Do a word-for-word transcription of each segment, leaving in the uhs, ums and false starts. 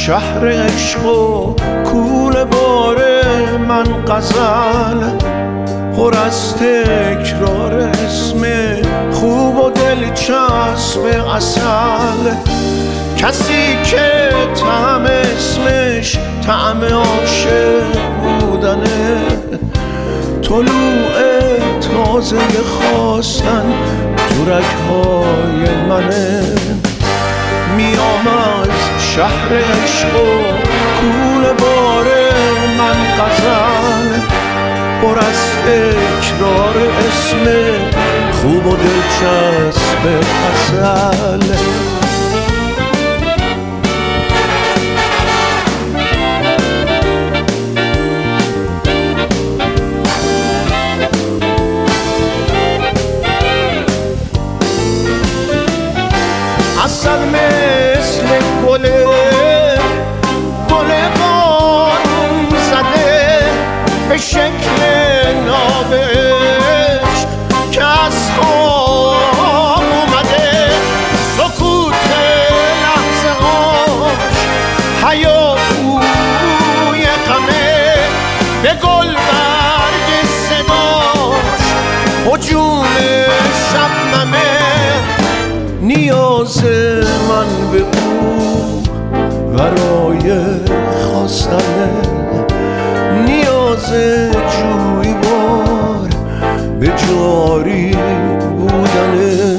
شهر عشق و کوله باره من غزل پر از تکرار اسم خوب و دلچسب اصل. کسی که طعم اسمش طعم عاشق بودنه، طلوع تازه خواستن تو رگ‌های منه. میام از شهر عشق و کوله باره من غزل پر از تکرار اسم خوب و دلچسب اصل. اصل مثل گله گله بارون زده به شکل نابعشق که از خواب اومده. سکوت لحظه هاش هیاهوی غمه، به گل برگ صداش هجوم شبنمه. نیاز من به او برای خواستنه، نیاز جویبار به جاری بودنه.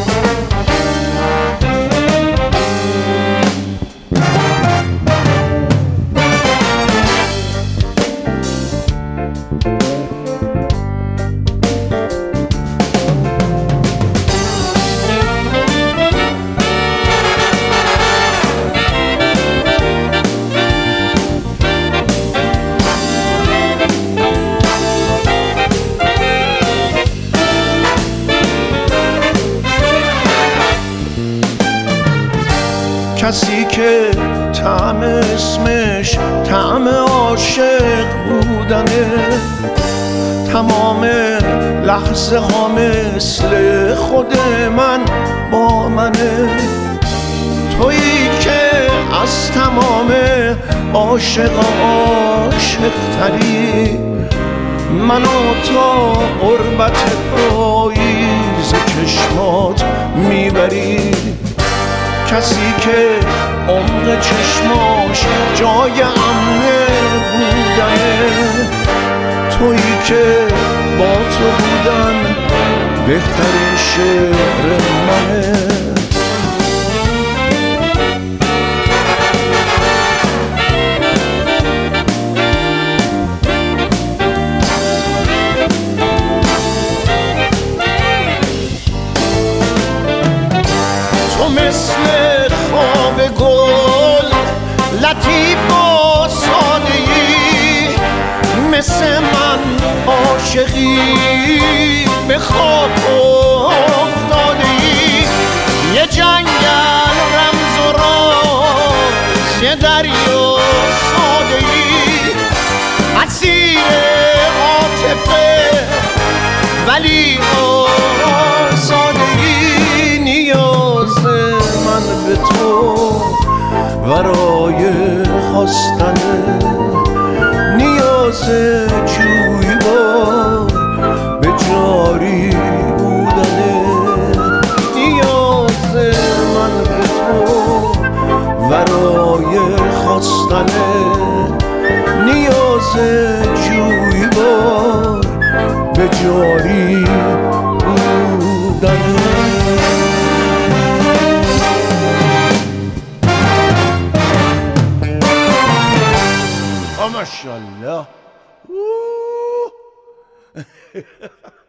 کسی که طعم اسمش طعم عاشق بودنه، تمام لحظه ها مثل خود من با منه. تویی که از تمام عاشقا عاشق تری، منو تا قربت پاییز چشمات میبری. کسی که عمق چشماش جای امنه بودنه، تویی که با تو بودن بهترین شعر منه. تو مثل خواب گل لطیف و ساده‌ای، مثل من عاشقی به خواب افتاده‌ای. یه جنگل رمز و راز، یه دریا ساده‌ای، اسیر عاطفه ولی آزادگی. نیاز من به تو برای خواستنه، نیاز جویبار به جاری بودنه. نیاز من به تو برای خواستنه، نیاز جویبار به جاری بودنه. ماشاءالله.